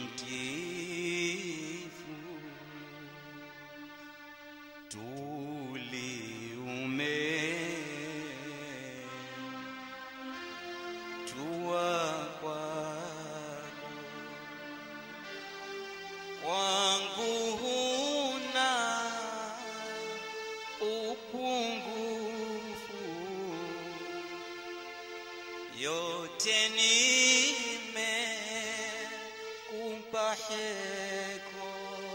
mtifu tuliume tua kwako wangu huna upungufu yote nimekupa heko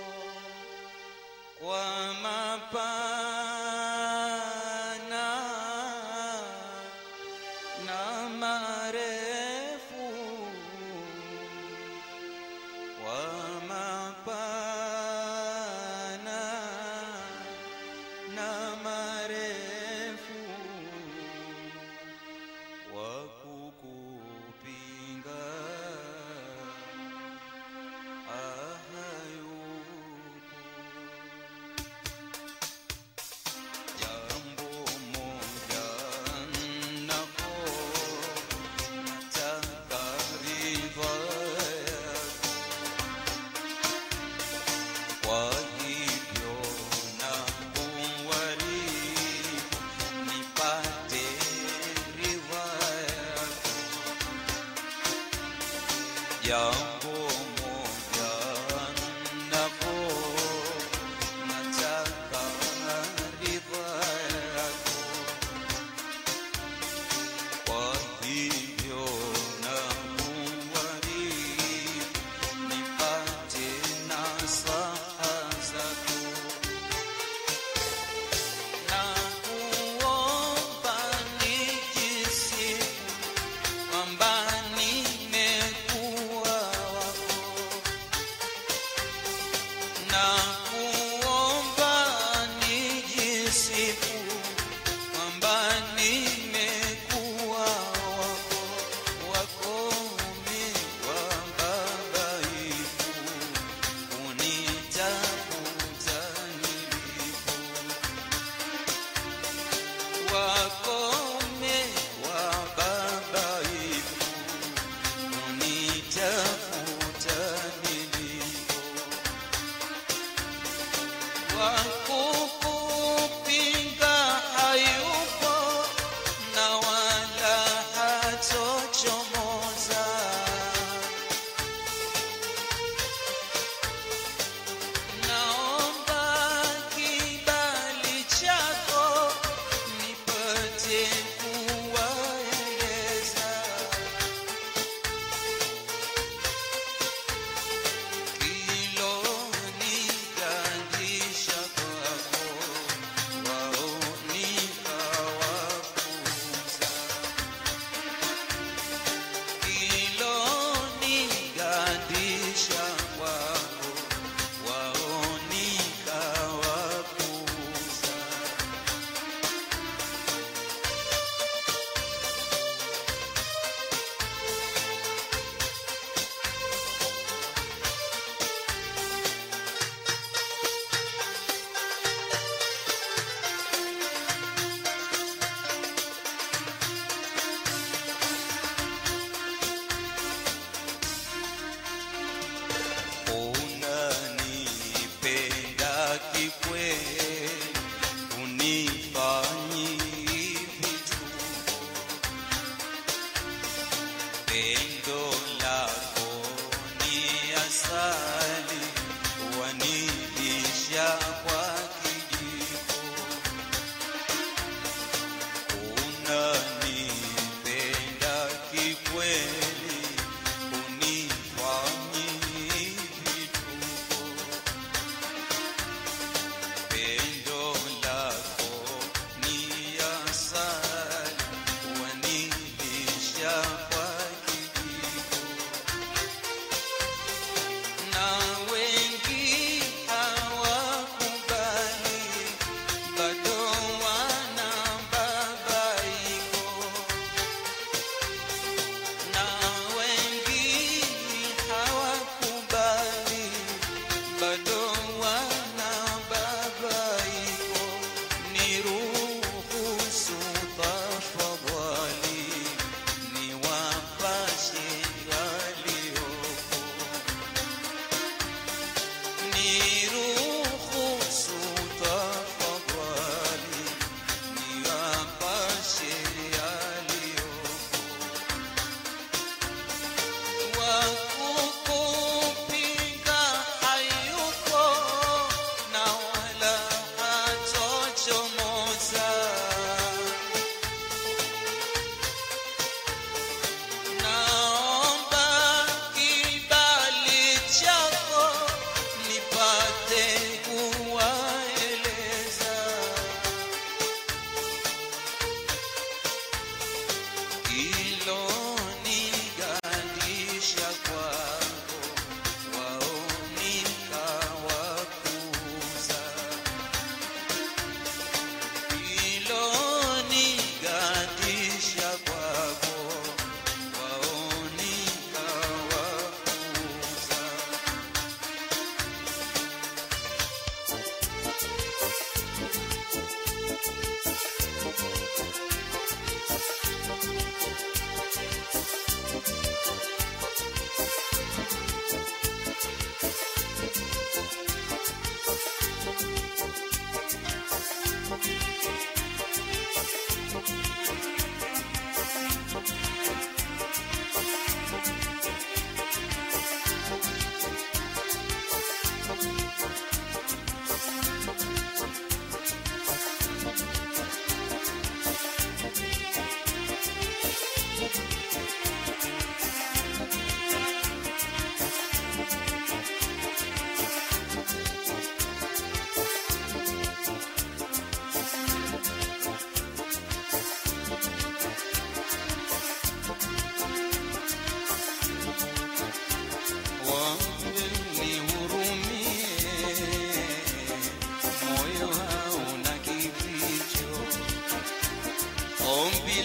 kwa mapana na marefu kwa mapana na marefu wa kukupinga jambo moja napo nataka ridha yako kwa hivyo nakuomba nipate nasaha zako nakuomba nijisifu kwamba nimekuwa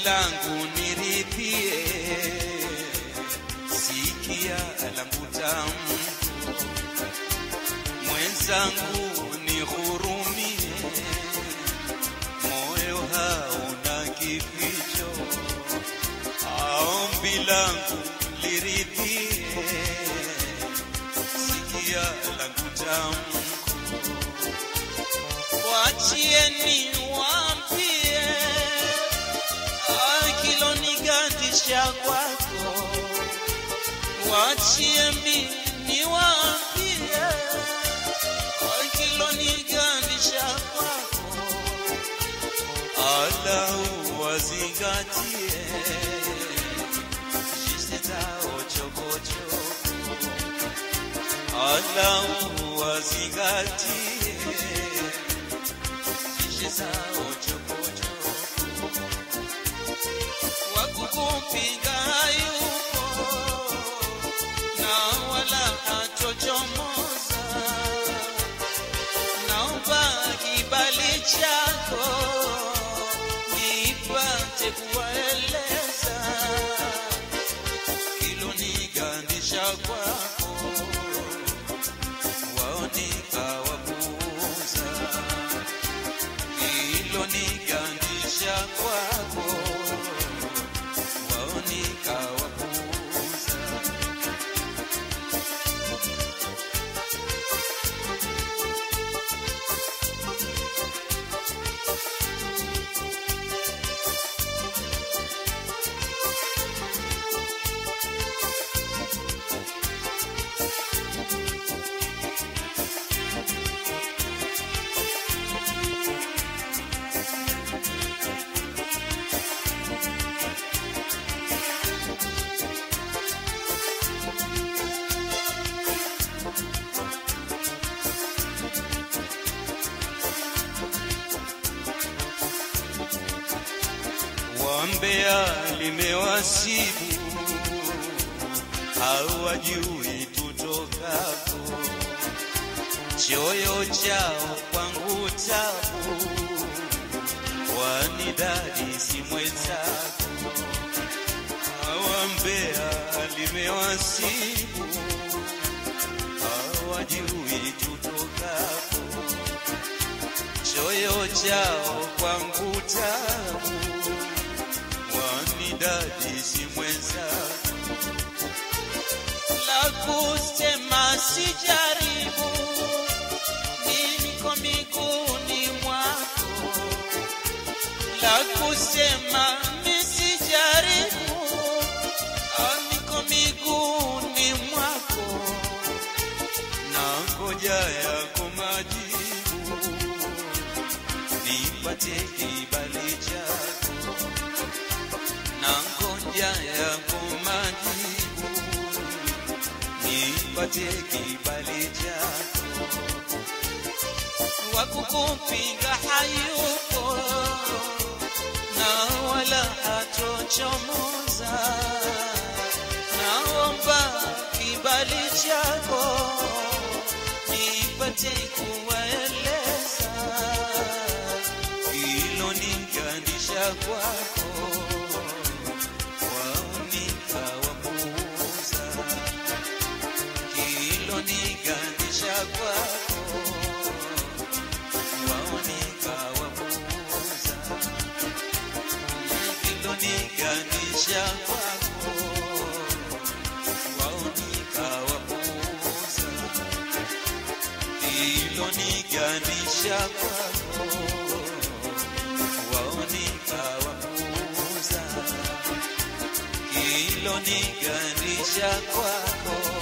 langu nirithie, sikia langu tamu, mwenzangu nihurumie, moyo hauna kificho, ombi langu lirithie, sikia langu tamu, wachieni waambie kilonigandisha kwako, wachieni niwaambie kilonigandisha kwako, ala wazingatie jiste zao chokochoko, ala wazingatie jiste zao chokochoko, wakukupinga hayupo na wala hatochomoza, naomba kibali chako nipate kuwaeleza kilonigandisha kwako, waonika wapuuza, kilonigandisha kwako, waonika wapuuza. Wambea limewasibu, hawajui tutokapo, choyo chao kwangu tabu, wanidadi si mwenzako. Wambea limewasibu, hawajui tutokapo, choyo chao kwangu tabu, wanidadi si mwenzako. La kusema sijaribu, niko miguuni mwako, la kusema nisijaribu, niko miguuni mwako, na ngoja yako majibu, nipate kibali chako, na ngoja yako majibu, nipate kibali chako, wakukupinga hayupo na wala hatochomoza, naomba kibali chako nipate kuwaeleza kilonigandisha kwako, waonika wapuuza, kilonigandisha kwako, waonika wapuuza, kilonigandisha kwako, waonika wapuuza, kilonigandisha kwako, waonika wapuuza, kilonigandisha kwako.